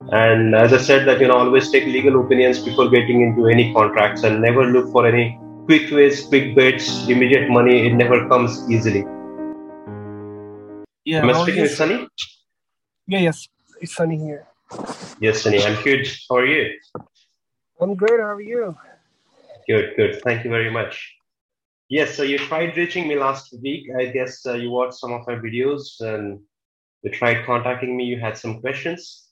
And as I said, that always take legal opinions before getting into any contracts, and never look for any quick ways, quick bets, immediate money. It never comes easily. Yeah, Am I how are speaking you? with Sunny? Yeah, yes, it's Sunny here. Yes, Sunny. I'm good. How are you? I'm good. How are you? Good, good. Thank you very much. Yes, so you tried reaching me last week. I guess you watched some of my videos and you tried contacting me. You had some questions.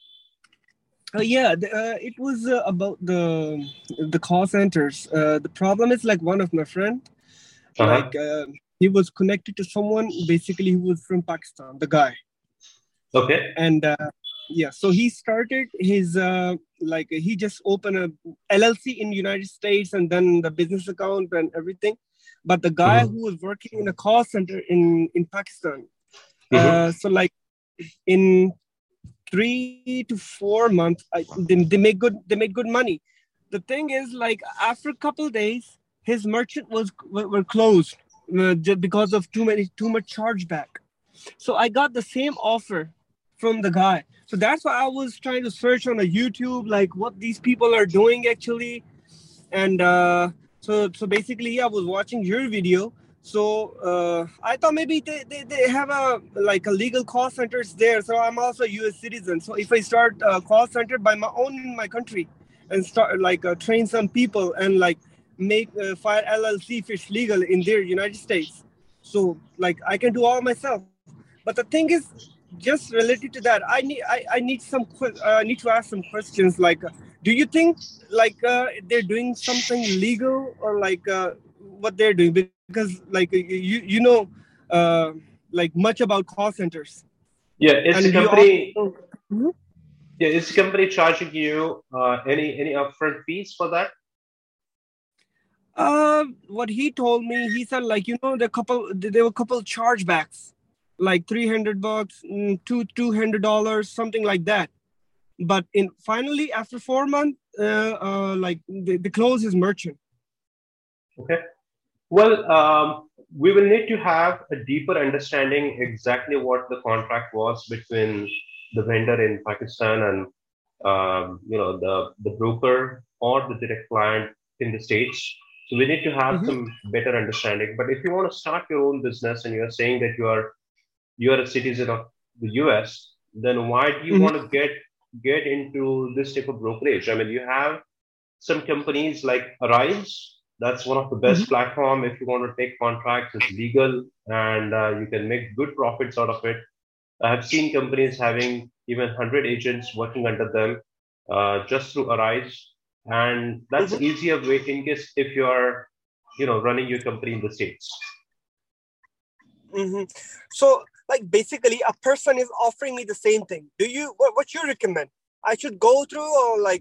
Yeah, it was about the call centers. The problem is like one of my friend, Uh-huh. like he was connected to someone basically who was from Pakistan, the guy, Okay. and yeah, so he started his like he just opened a LLC in United States and then the business account and everything, but the guy Mm-hmm. who was working in a call center in Pakistan, Mm-hmm. so like in 3 to 4 months they made good money. The thing is like after a couple days his merchant were closed just because of too much chargeback. So I got the same offer from the guy. So that's why I was trying to search on a YouTube like what these people are doing actually. And so basically I was watching your video. So I thought maybe they have a like a legal call centers there. So I'm also a US citizen, so if I start a call center by my own in my country and start like train some people and like make file LLC if it's legal in their United States, so like I can do all myself. But the thing is, just related to that, I need need to ask some questions like do you think like they're doing something legal or like what they're doing? Because like you know uh, like much about call centers, Yeah, is and the you also company Mhm. yeah, is the company charging you any upfront fees for that? What he told me, he said like there were a couple chargebacks, like $300, $200, something like that. But in finally after 4 months, like they close his merchant. Okay. Well, we will need to have a deeper understanding exactly what the contract was between the vendor in Pakistan and the broker or the direct client in the States. So we need to have Mhm. some better understanding. But if you want to start your own business and you're saying that you are a citizen of the US, then why do you Mhm. want to get into this type of brokerage? I mean, you have some companies like Arise. That's one of the Mhm. best platform if you want to take contracts. It's legal and you can make good profits out of it. I have seen companies having even 100 agents working under them just through Arise, and that's Mhm. an easier way in case if you are running your company in the states. Mhm. So, like, basically, a person is offering me the same thing. What you recommend? I should go through, or like,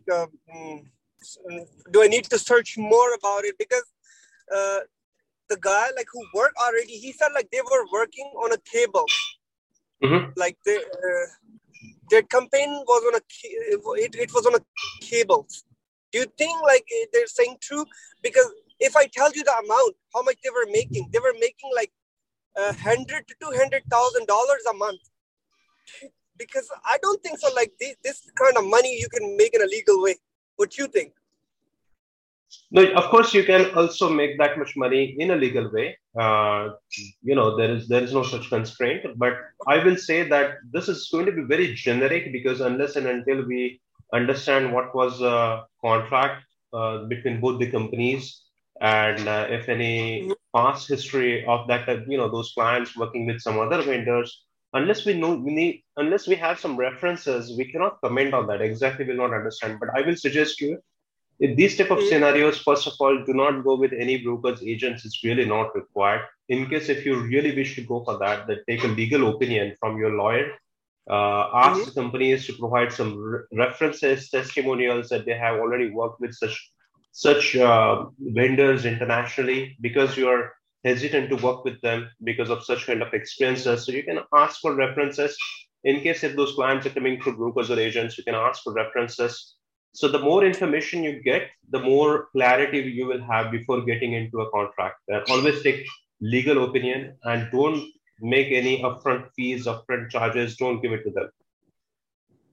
do I need to search more about it? Because uh, the guy, like, who worked already, he said like they were working on a cable, Hmm. like their campaign was on it was on a cables. Do you think like they're saying true? Because if I tell you the amount, how much they were making like 100 to 200,000 dollars a month. Because I don't think so. Like this kind of money you can make in a legal way. What you think? No, of course you can also make that much money in a legal way. There is no such constraint. But I will say that this is going to be very generic because unless and until we understand what was a contract between both the companies and if any past history of that, those clients working with some other vendors, unless we have some references, we cannot comment on that. Exactly, will not understand. But I will suggest you in these type of Mhm. scenarios, first of all, do not go with any brokers agents. It's really not required. In case if you really wish to go for that, then take a legal opinion from your lawyer. Ask Mhm. the companies to provide some references, testimonials that they have already worked with such vendors internationally because you are hesitant to work with them because of such kind of experiences. So you can ask for references. In case if those clients are coming through brokers or agents, you can ask for references. So the more information you get, the more clarity you will have before getting into a contract. Always take legal opinion and don't make any upfront fees, upfront charges. Don't give it to them.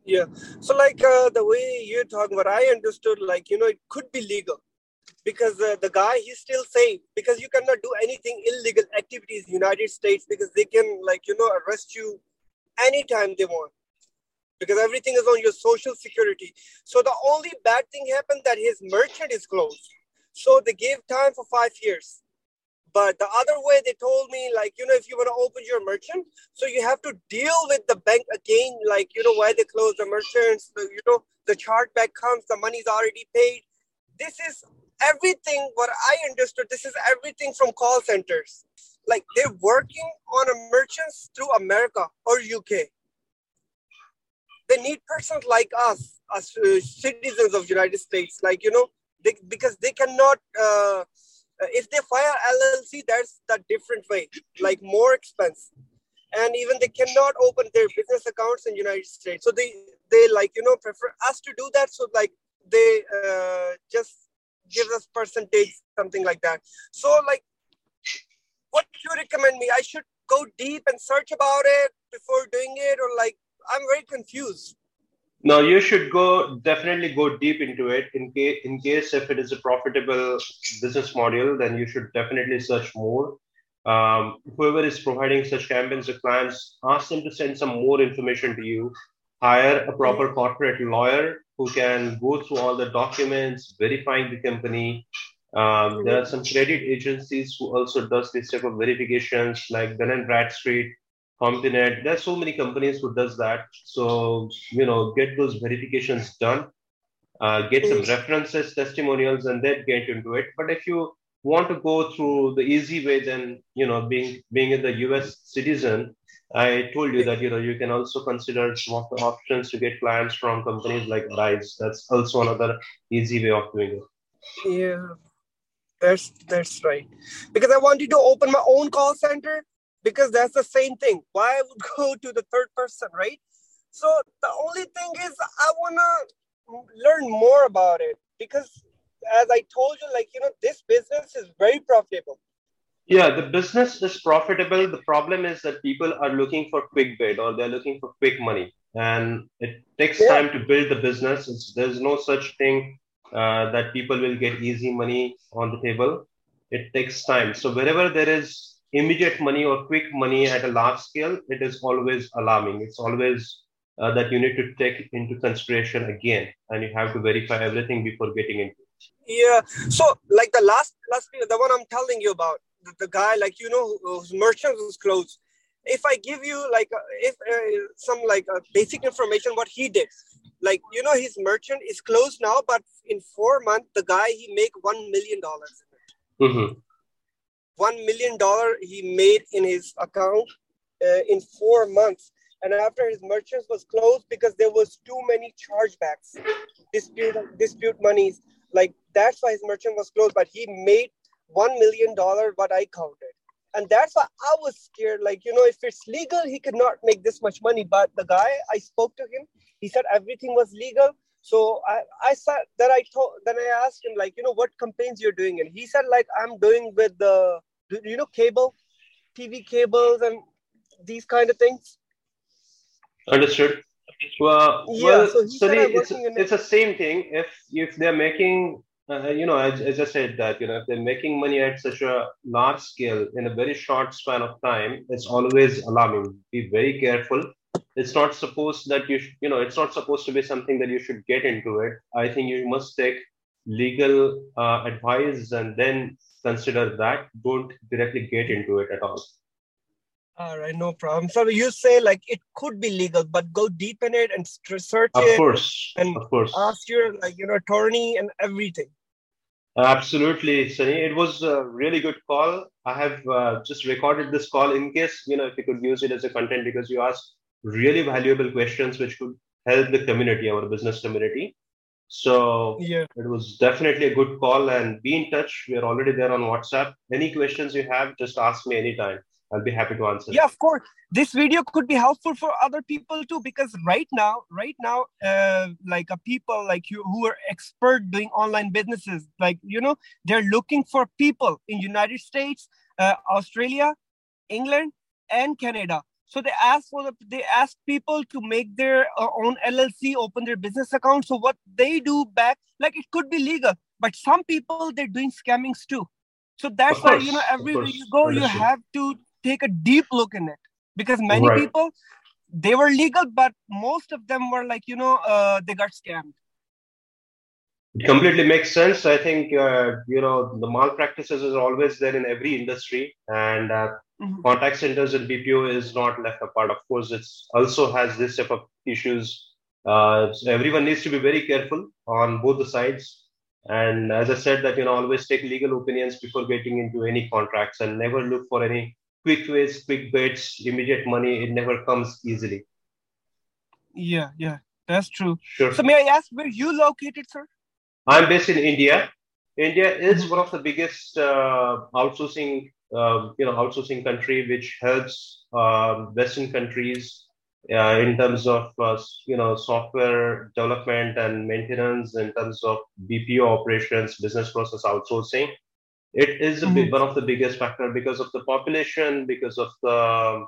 Yeah. So like the way you're talking about, I understood like, it could be legal because the guy, he's still safe because you cannot do anything illegal activities in United States because they can like, arrest you anytime they want because everything is on your social security. So the only bad thing happened that his merchant is closed. So they gave time for 5 years. But the other way, they told me, like, if you want to open your merchant, so you have to deal with the bank again, like, why they close the merchants, the chargeback comes, the money's already paid. This is everything, what I understood, this is everything from call centers. Like, they're working on a merchants through America or UK. They need persons like us, as citizens of United States, like, because they cannot if they file LLC, that's the different way, like more expense. And even they cannot open their business accounts in United States. So they like, prefer us to do that. So like they just give us percentage, something like that. So like, what do you recommend me? I should go deep and search about it before doing it, or like, I'm very confused. No, you should definitely go deep into it. In case if it is a profitable business model, then you should definitely search more. Whoever is providing such campaigns to clients, ask them to send some more information to you. Hire a proper Mhm. corporate lawyer who can go through all the documents, verifying the company. There are Mhm. some credit agencies who also does this type of verifications, like Dun and Bradstreet, Compinet. There's so many companies who does that. So get those verifications done, get some Mhm. references, testimonials, and then get into it. But if you want to go through the easy way, then being in the U.S. citizen, I told you that you can also consider some of the options to get clients from companies like Rise. That's also another easy way of doing it. Yeah. That's right. Because I wanted to open my own call center because that's the same thing. Why I would go to the third person, right? So the only thing is I wanna learn more about it because as I told you, like this business is very profitable. Yeah, the business is profitable. The problem is that people are looking for quick bid or they're looking for quick money, and it takes Yeah. time to build the business. There's no such thing that people will get easy money on the table. It takes time. So wherever there is immediate money or quick money at a large scale, it is always alarming. It's always that you need to take into consideration again, and you have to verify everything before getting into. Yeah. So like the last video, the one I'm telling you about, the guy like whose merchant was closed. If I give you like if some like basic information what he did, like his merchant is closed now, but in 4 months the guy he make $1 million. Mhm. $1 million he made in his account in 4 months, and after his merchants was closed because there was too many chargebacks, dispute monies. Like that's why his merchant was closed, but he made $1 million what I counted. And that's why I was scared. Like, if it's legal, he could not make this much money. But the guy, I spoke to him, he said everything was legal. So I said that then I asked him, like, what campaigns you're doing, and he said, like, I'm doing with the cable, TV cables, and these kind of things. Understood. Yeah. Well, So he said Sunny, I'm it's working in it. it's the same thing. If they're making, as I said that, if they're making money at such a large scale in a very short span of time, it's always alarming. Be very careful. It's not supposed that it's not supposed to be something that you should get into it. I think you must take legal advice and then consider that. Don't directly get into it at all. All right, no problem. So you say like it could be legal, but go deep in it and search Of it course, and of course. ask your like attorney and everything. Absolutely, Sunny. It was a really good call. I have just recorded this call in case, if you could use it as a content because you asked really valuable questions which could help the community, our business community. So Yeah. it was definitely a good call and be in touch. We are already there on WhatsApp. Any questions you have, just ask me anytime. I'll be happy to answer it. Yeah, of course. This video could be helpful for other people too, because right now, like people like you who are expert doing online businesses, like they're looking for people in United States, Australia, England, and Canada. So they ask people to make their own LLC, open their business account. So what they do back, like it could be legal, but some people they're doing scammings too. So that's why Of everywhere you course, go, you understood. have to take a deep look in it, because many Right. people they were legal, but most of them were like they got scammed. It completely makes sense. I think the malpractices is always there in every industry, and Mhm. contact centers and BPO is not left apart. Of course, it's also has this type of issues. So everyone needs to be very careful on both the sides. And as I said, that always take legal opinions before getting into any contracts, and never look for any quick ways, quick bets, immediate money. It never comes easily. Yeah, that's true. So Sure. may I ask where you located, sir? I'm based in India. India is Mhm. one of the biggest outsourcing country, which helps Western countries in terms of software development and maintenance, in terms of BPO operations, business process outsourcing. It is Mhm. one of the biggest factor because of the population, because of the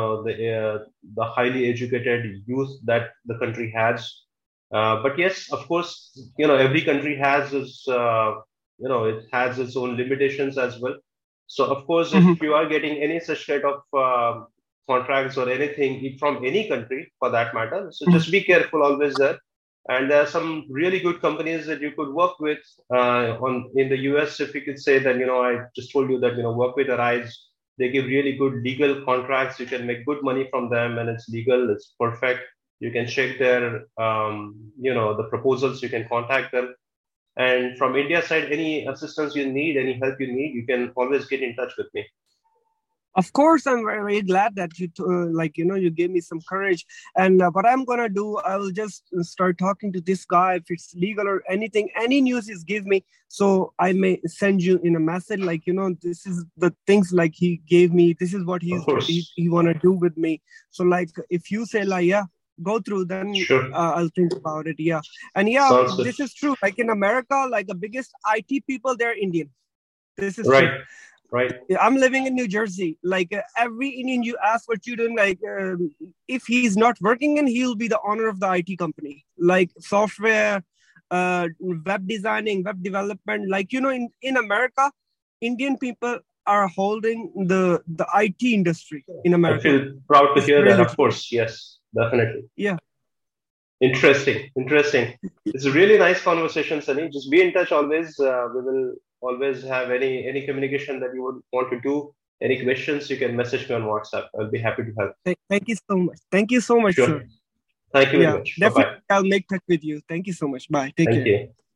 the highly educated youth that the country has. But yes, of course, every country has its it has its own limitations as well. So of course, if Mhm. you are getting any such kind of contracts or anything from any country for that matter, so Mhm. just be careful always there. And there are some really good companies that you could work with on in the US. If you could say that, I just told you that, work with Arise. They give really good legal contracts. You can make good money from them, and it's legal. It's perfect. You can check their, the proposals. You can contact them. And from India side, any assistance you need, any help you need, you can always get in touch with me. Of course, I'm very, very glad that you gave me some courage. And what I'm gonna do, I will just start talking to this guy if it's legal or anything. Any news is give me, so I may send you in a message. Like this is the things like he gave me. This is what Of he, course. he wanna do with me. So like if you say like yeah, go through, then Sure. I'll think about it. Yeah, and yeah, Sounds good. this is true. Like in America, like the biggest IT people, they're Indian. This is true. Right. Right. Yeah, I'm living in New Jersey. Like every Indian you ask what you doing, like if he's not working, and he'll be the owner of the IT company, like software, web designing, web development. Like in America, Indian people are holding the IT industry in I America. feel proud to It's hear that. really Of true. course. Yes, definitely. Yeah. Interesting, interesting. It's a really nice conversation, Sunny. Just be in touch always. We will always have any communication that you would want to do. Any questions, you can message me on WhatsApp. I'll be happy to help. Thank you so much. Thank you so much, Sure. sir. Thank you very Yeah, much. Bye definitely. bye. I'll make touch with you. Thank you so much. Bye. Take Thank care. you.